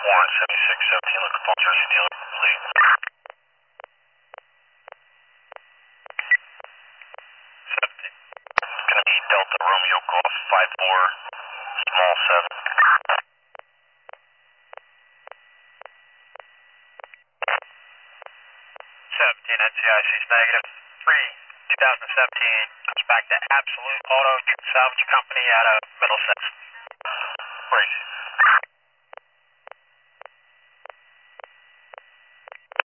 Warren, 7617, looking for Jersey dealer, complete. It's going to be Delta Romeo Golf 54, small 7. 17, NCIC's negative. 3, 2017, comes back to Absolute Auto Salvage Company out of Middlesex. Great.